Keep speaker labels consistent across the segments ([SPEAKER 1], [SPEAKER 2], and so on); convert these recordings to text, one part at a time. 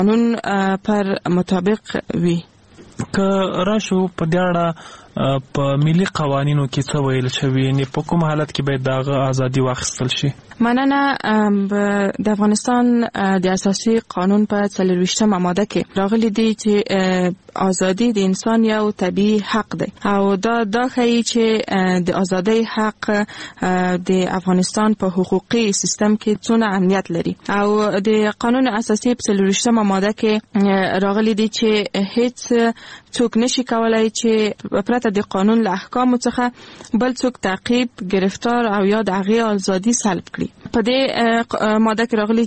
[SPEAKER 1] قانون پر مطابق وي.
[SPEAKER 2] که راشو په دې اړه په ملي قوانینو کې څه ویل شوي، یعنې په کوم حالت کې باید دغه ازادي واخیستل شي؟
[SPEAKER 1] مننه. د افغانستان د اساسي قانون په 24مه ماده کې راغلي دي چې ازادي د انسان یو طبیعي حق دی او دا ښیي چې د ازادۍ حق د افغانستان په حقوقي سیستم کې څونه اهمیت لري او د قانون اساسي په 24مه ماده کې راغلي دي چې هیڅ څوک نشي کولای چې پرته د قانون له احکامو څخه بل څوک تعقیب، گرفتار او یا د هغې ازادي سلب کړي. په دې ماده کې راغلي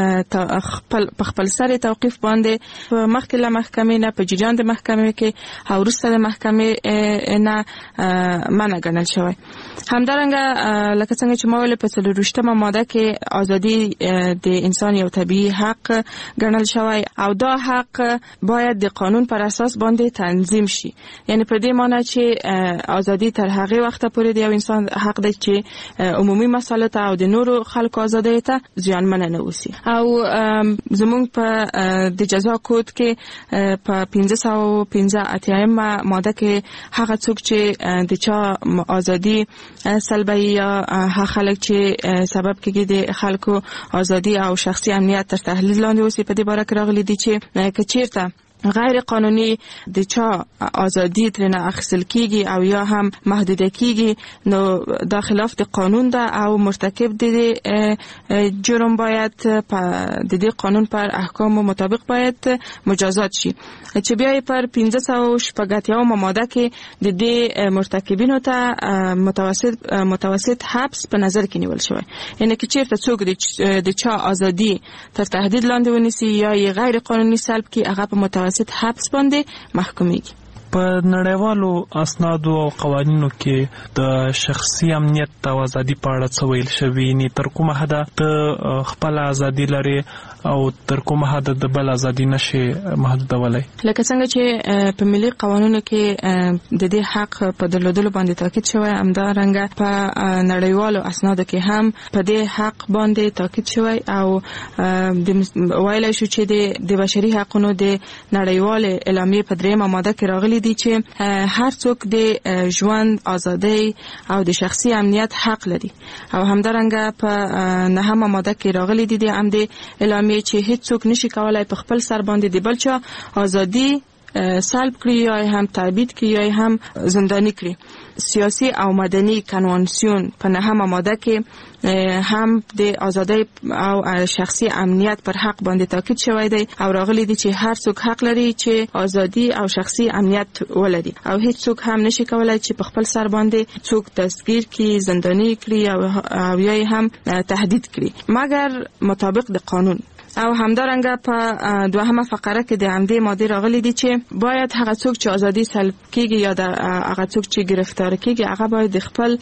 [SPEAKER 1] چې په خپل سر توقیف باندې مخکې له محکمې نه په جریان د محکمې کې او وروسته د محکمې نه منع ګڼل شوی. همدارنګه لکه څنګه چې ما ویل په 24مه ماده کې ازادي د انسان یو طبیعي حق ګڼل شوی او دا حق باید د قانون پر اساس باندې تنظیم شي. یعنی په دې معنی چې ازادي تر هغه وخت پورې د یو انسان حق دی چې عمومي مسایلو ته او د نورو خلکو ازادۍ ته زیانمن نه اوسي. او زموږ په د جزا کود کې په 585 ماده کې هغه څوک چې د چا ازادي سلبي یا هغه خلک چې سبب کېږي د خلکو ازادي او شخصي امنیت تر تحلیل لاندې اوسي، په دې باره کې راغلي دي چې که چیرته غیر قانوني د چا ازادي ترنه اخیستل کیږي او یا هم محدوده کیږي، نو دا خلاف د قانون ده او مرتکب د جرم باید د دې قانون پر احکام مطابق باید مجازات شي. چې بیا پر 586 ماده کې د دې مرتکبینو ته متوسط حبس په نظر کې نیول شوی. یعنی که چیرته څوک د چا ازادي تر تهدید لاندې ونیسي یا غیر قانوني سلب کی، هغه په متوسط حبس باندې محکومیږي.
[SPEAKER 2] په نړیوالو اسنادو او قوانینو کې د شخصي امنیت او ازادي په اړه څه ویل شوي؟ نه تر کومه حده ته خپل ازادي لري او تر کومه حده د بل ازادي نشي محدودولای؟ لکه
[SPEAKER 1] څنګه چې په ملي قوانینو کې د دې حق په درلودلو باندې تاکید شوی، همدارنګه په نړیوالو اسنادو کې هم په دې حق باندې تاکید شوی او ویل شو چې د بشري حقوقو د نړیوال اعلامیه په 3مه ماده کې راغلي دي چې هر څوک د ژوند، ازادۍ او د شخصي امنیت حق لري او همدارنګه په 9مه ماده کې راغلي دي د هم د اعلامیه چې هیڅ څوک نشي کولای په خپل سر باندې د بل چا ازادي سلب کړي یا هم تبعید کړي یا هم زندانی کړي. سیاسی او مدني کنوانسیون په 9مه ماده کې هم د ازادۍ او شخصي امنیت پر حق باندې تاکید شوی دی او راغلي دي چې هر څوک حق لري چې ازادي او شخصي امنیت ولري او هیڅ څوک هم نشي کولای چې په خپل سر باندې څوک دستگیر کړي، زندانی کړي او یا هم تهدید کړي مګر مطابق د قانون. او همدارنګه په 2مه فقره کې د همدې ماده راغلي دي چې باید هغه څوک چې ازادي سلب کیږي یا هغه څوک چې گرفتار کیږي هغه باید د خپل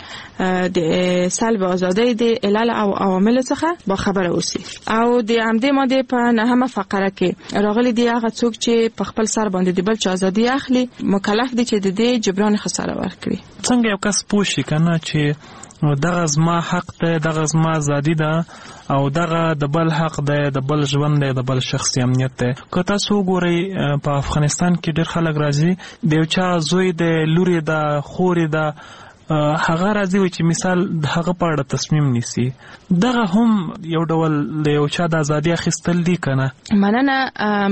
[SPEAKER 1] د سلب ازادۍ د علل او عوامل څخه با خبره اوسي. او د همدې ماده په 9مه فقره کې راغلي دي هغه څوک چې په خپل سر باندې د بل چا ازادي اخلي مکلف دي چې د دې جبران خساره ورکړي.
[SPEAKER 2] څنګه یو کس پوه شي کنه چې دغه زما حق ده، دغه زما ازادي ده او دغه د بل حق ده، د بل ژوند ده، د بل شخصي امنیت ده؟ که تاسو وګورئ په افغانستان کې ډېر خلک راځي د یو چا زوی ده، لوري ده، خوري ده، هغه راځي چې مثال د هغه په اړه تصمیم نیسي. دغه هم یو ډول د یو چا د ازادي اخیستل دي کنه؟
[SPEAKER 1] مننه.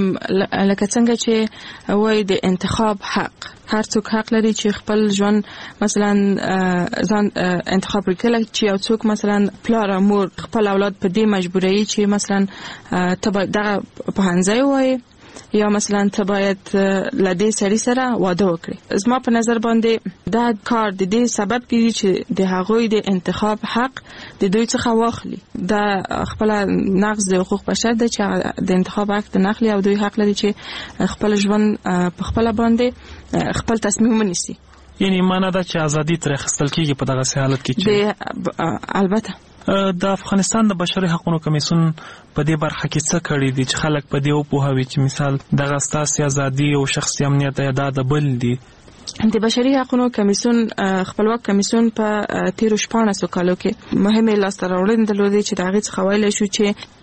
[SPEAKER 1] لکه څنګه چې وایي د انتخاب حق، هر څوک حق لري چې خپل ژوند مثلا ځان انتخاب وکړي. چې یو څوک مثلا پلار او مور خپل اولاد په دې مجبوري چې مثلا ته دغه پوهنځی وایي یا مثلا ته باید لدې سړي سره واده وکړي. زما په نظر باندې دا کار د دې سبب کیږي چې د هغوی د انتخاب حق د دوی څخه واخلي. دا خپل نقض د حقوق بشر دی چې د انتخاب حق د نخلي او دوی حق لري چې خپل ژوند په خپل باندې خپل تصمیم ونیسي.
[SPEAKER 2] یعنی معنا دا چې ازادي تر اخیستل کیږي په دغه حالت کې
[SPEAKER 1] چې البته
[SPEAKER 2] د افغانستان د بشري حقوقو کمیسیون په دې برخه کې څه کړی دي چې خلک په دې وپوهوي چې مثال دغه ستاسو ازادي او شخصي امنیت د بل دي؟
[SPEAKER 1] د بشري حقوقو کمیسیون خپلواک کمیسیون په 13 کالو کې مهمه لاسته راوړنې درلودې چې د هغې څخه ویل شو چې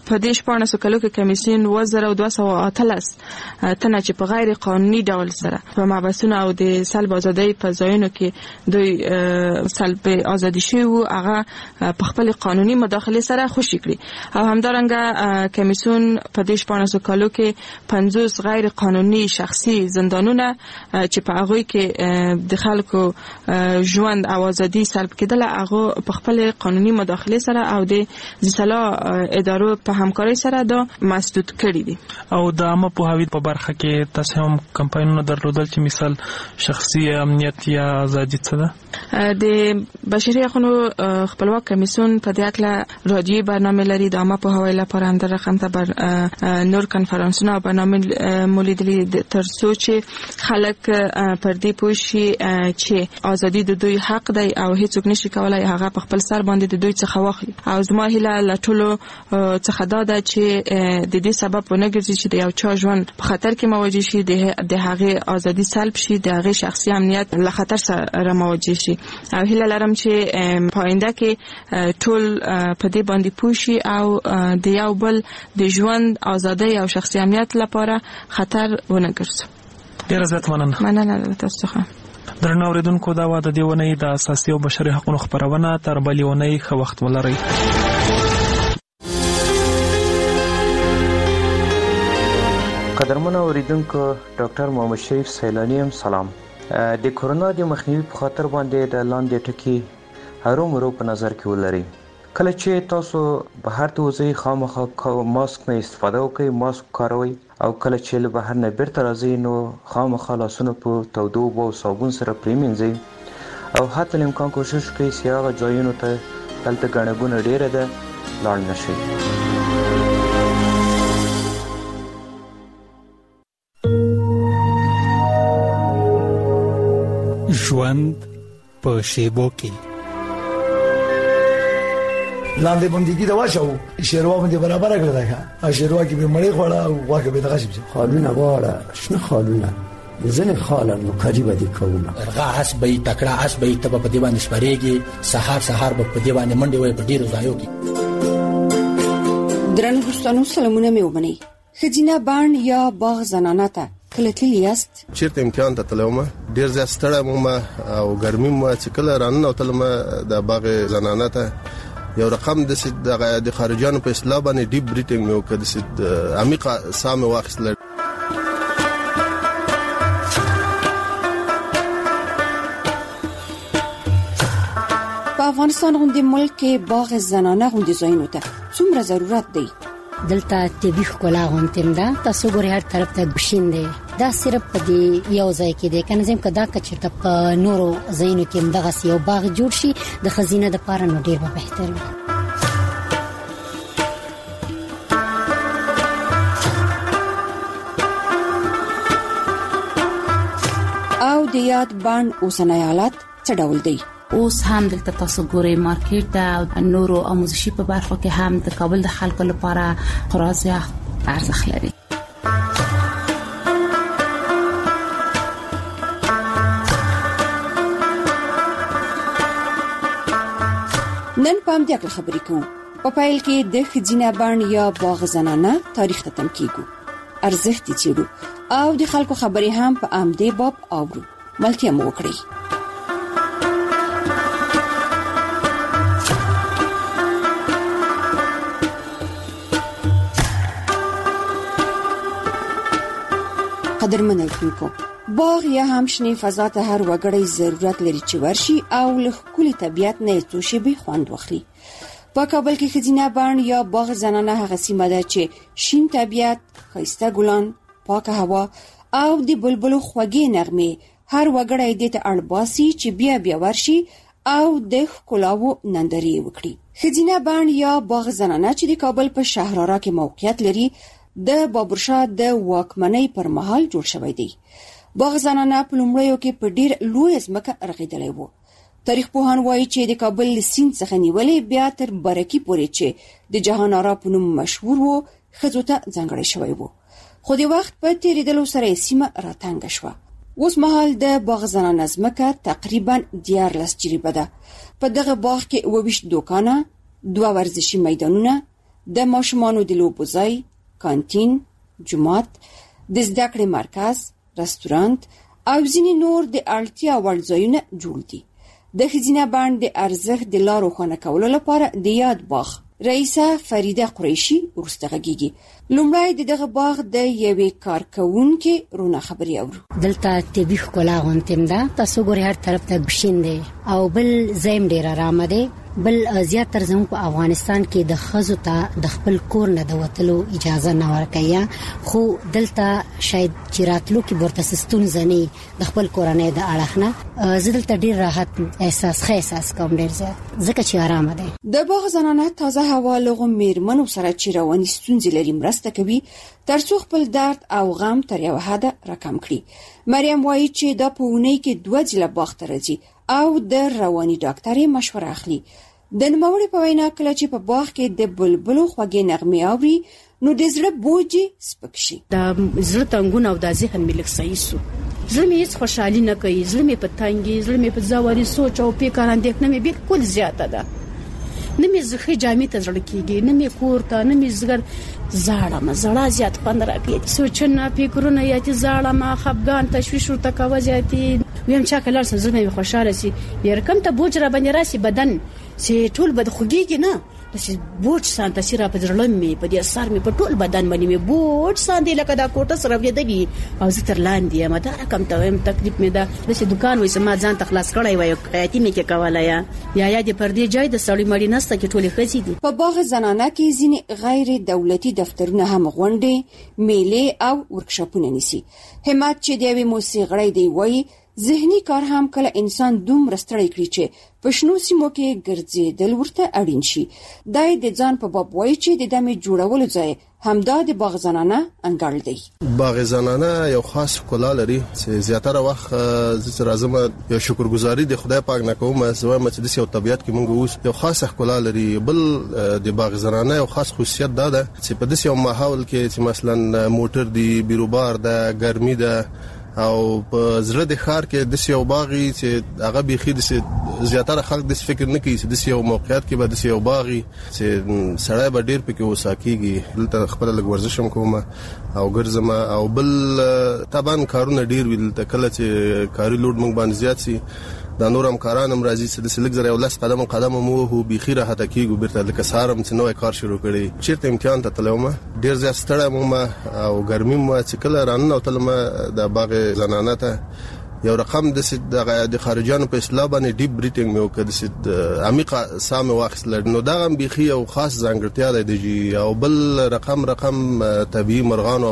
[SPEAKER 1] په دې 14 کلو کې کمیسیون 2218 تنه چې په غیر قانوني ډول سره په محبسونو او د سلب ازادۍ په ځایونو کې دوی سلب ازادي شوی او هغه په خپل قانوني مداخله سره خوشی کړی او همدارنګه کمیسیون په دې 14 کلو کې 50 غیر قانوني شخصي زندانونه چې په هغه کې د خلکو ژوند او ازادي سلب کېدل هغه په خپل قانوني مداخله سره او د ځلا ادارو په همکاري سره دا مسدود کړی دي. او د عامه پوهاوی په برخه کې تاسو هم کمپاینونه درلودل چې مثال شخصي امنیت یا ازادي څه ده؟ د بشري حقوقو خپلواک کمیسیون په دې اړه رادیوي برنامه لري د عامه پوهاوی لپاره هم د رقم ته نور کنفرانسونه او برنامه مولیدلي ترڅو چې خلک پر دې پوه شي چې ازادي د دوی حق دی او هیڅوک نشي کولای هغه په خپل سر باندې د دوی څخه واخلي. او زما هیله له ټولو څخه دا ده چې د دې سبب ونه ګرځي چې د یو چا ژوند په خطر کې مواجه شي، د هغه ازادي سلب شي، د هغه شخصي امنیت له خطر سره مواجه شي. او هیله لرم چې پاینده کې ټول په دې باندې پوه شي او د یو بل د ژوند ازادي او شخصي امنیت لپاره خطر ونه ګرځي. ډیره زیات مننه تاسو ته. درنو اوریدونکو دا واده دیونه د اساسي او بشري حقوقو خبرونه تر بلیونه ښه وخت ولرئ.
[SPEAKER 3] قدرمن اوریدونکو ډاکټر محمد شریف سیلانی هم سلام. د کورونا د مخنیوي په خاطر باندې د لاندې ټکي هرومرو په نظر کې ولرئ. کله چې تاسو بهر ته وځئ خامخا ماسک نه استفاده وکړئ، ماسک کاروئ او کله چې له بهر نه بیرته راځئ نو خامخا لاسونه په تودو اوبو او صابون سره پرېمنځئ او حتی الامکان کوشش وکړئ چې هغه ځایونو ته دلته ګڼه ګوڼه ډېره ده لاړ نه شئ.
[SPEAKER 4] ژوند په شیبو کې
[SPEAKER 5] لاندې بندګي دا واچو شیروا باندې برابر کړل دا ښه شیروا کې به مړی خوړه او واکه به دغه شي
[SPEAKER 6] خالونه واړه شنه خالونه ځنه خاله نو قریبه دي کومه
[SPEAKER 7] هغه اس به تکړه اس به تب په دی باندې شپريږي سحر به په دی باندې منډي وي په ډیرو ځایو کې.
[SPEAKER 8] درنو دوستانو سلامونه مې ومني. خزینه بان یا باغ زنانه ته کله تللی است
[SPEAKER 9] چیرته امتحان ته تلومه ډیر زیات ستړی مو او ګرمي مو چې کله رانه او تلمه د باغ زنانه ته یو رقم د خارجانو په اصطلاح باندې ډیپ بریثینګ مې وکړ د عمیقه ساه مې واخیستل.
[SPEAKER 8] په افغانستان غوندې ملک کې باغ زنانه غوندې ځایونو ته څومره ضرورت دی؟
[SPEAKER 10] دلته طبي ښکلا غونډه ده، تاسو ګورئ هر طرف ته ګشین دی. دا صرف په دې یو ځای کې دی، کنه زم کدا کچته په نورو ځایونو کې دغه یو باغ جوړ شي د خزینه د پاره نو ډیر به بهتر وي. او د یاد بان اوسنۍ حالت څه ډول دی؟
[SPEAKER 11] اوس هم دلته تاسو ګورئ مارکیټ دا نورو آموزشي په برخه کې هم د کابل د خلکو لپاره خورازه ارزښت لري.
[SPEAKER 8] نن پام دې خبرې کوو. په پایل کې د خزینه بان یا باغ زنانه تاریخ ته تم کیږو، ارزښت چیرو او د خلکو خبرې هم په ام دې باب اورو. ملتیا مو وکړي. قدرمن اوریدونکو، باغ یا هم شنه فضا ته هر وګړی ضرورت لري چې ورشي او له خپل طبيعت نه څه شی به خوند واخلي. په کابل کې خزینه بان یا باغ زنانه هغه سیمه ده چې شین طبيعت، ښایسته ګلان، پاکه هوا او د بلبلو خوږې نغمې هر وګړی دې ته اړباسي چې بیا ورشي او د ښکلاو نندرې وکړي. خزینه بان یا باغ زنانه چې د کابل په شهراره کې موقعیت لري د بابرشاه د واکمنۍ پر مهال جوړ شوی دی. باغ زنانه په لومړیو کې په ډیر لوی ځمکه رغېدلی و. تاریخ پوهان وایي چې د کابل سیند څخه نیولې بیا تر برکي پورې چې د جهان آرا په نوم مشهور و ښځو ته ځانګړی شوی و. خو د وخت په تیریدلو سره سیمه راتنګه شوه. اوس مهال د باغ زنانه ځمکه تقریبا 14 جریبه ده. په دغه باغ کې 22 دوکانه، 2 ورزشي میدانونه، د ماشومانو د لوبو ځای، کانتین، جومات، د زده کړې مرکز، رستورانت او ځینې نور د اړتیا وړ ځایونه جوړ دي. د ښځینه بانډ د ارزښت د لا روښانه کولو لپاره د یاد باغ رئیسه فریده قریشي ورسته غږیږي. لومړی دغه باغ د یوې کارکونکې رونه خبري اورو.
[SPEAKER 10] دلته طبي ښکلا غونډه ده، تاسو ګورئ هر طرف ته ګشین دی او بل زم ډیر آرام دی. بل زیاتره زموږ په افغانستان کې د خزو ته د خپل کور نه د وتلو اجازه نه ورکوي، خو دلته شاید چې راتلو کې ورته ستونزه نه د خپل کورنۍ د اړخ نه زه دلته ډیر راحت احساس کوم، ډیر زیات ځکه چې آرام دی.
[SPEAKER 8] د باغ زنانه تازه هوا لغو میرمنو سره چې رواني ستونزې لري مرسته کوي ترڅو خپل درد او غم تر یو حده راکم کړي. مریم وایي چې دا په اونۍ کې 2 ځله باغ ته راځي او د رواني ډاکټرې مشوره اخلي. د نوموړي په وینا کله چې په باغ کې د بلبلو خوږې نغمې اوري نو د زړه بوجي سپک شي.
[SPEAKER 12] د زړه تنګونه او د ذهن ملک صحیح سو، زړه مې هیڅ خوشحالي نه کوي، زړه مې په تنګي، زړه مې په ځواري سوچ او فکر اندېښنه مې بالکل زیاته ده. نه مې زخه جامې ته زړه کېږي، نه مې کور ته، نه مې زګر زړه زیات 15 کې سوچنه فکرونه یا چې زړه ما خفګان تشویش ورته کوي زیاتې ویم چا کلر سره زړه مې خوشاله سي يرکم ته بوج را باندې راسي بدن چې ټول بد خوږيږي نه چې بوج سان تاثیر په ځړل مې په دې اثر مې په ټول بدن باندې مې بوج سان دی لکه دا کوټه سره ویدګي او زه تر لاندې ما دا رقم ته ویم تکلیف مې دا چې دکان وې سم ځان تخلاص کړای وای قیاتی مې کې کوله یا دې پر دې جای د سړی مړی نسته کې ټولې خزي دي.
[SPEAKER 8] په باغ زنانه کې ځینې غیر دولتي دفترونه هم غونډې، میلې او ورکشاپونه نیسي. همت چې د یوې موسیقۍ دی وای ذهني کار هم کله انسان دومره ستړی کړي چې په شنو سیمو کې ګرځېدل ورته اړین شي. دا د ځان په باب وایي چې د دمې جوړولو ځای همدا د باغ زنانه انګړ دی.
[SPEAKER 9] باغ زنانه یو خاص ښکلا لري چې زیاتره وخت زه راځم یو شکرګزاري د خدای پاک نه کوم زما چې د یو طبيعت کې مونږ اوس یو خاص ښکلا لري. بل د باغ زنانه یو خاص خصوصیت دا ده چې په دې یو ماحول کې چې مثلا موټر دی، بیروبار ده، ګرمي ده او په زړه د ښار کې د یو باغی چې هغه بيخي د زیاتره خلک د فکر نه کوي چې د یو موقعیت کې به د یو باغی چې سړی به ډیر پکې وساکيږي. دلته خپل لږ ورزش هم کوم او ګرځم او بل طبعا کارونه ډیر ویل ته کله چې کاری لوډ مونږ باندې زیات سي دا نورم کارانم راځي چې د سلګ زره ولس قدم مو هو بيخي راحت کیږي بیرته لکه سارم چې نوې کار شروع کړي. چیرته امتحان ته تلوم ډیر زیات ستړی مو او ګرمي مو چې کله رانه او تلم د باغ زنانه ته یو رقم د خارجانو په اصطلاح باندې ډیپ بریثینګ مې وکړ، د عمیقه ساه مې واخیستل. نو دا هم بيخي یو خاص ځانګړتیا ده او بل رقم طبيعي مرغان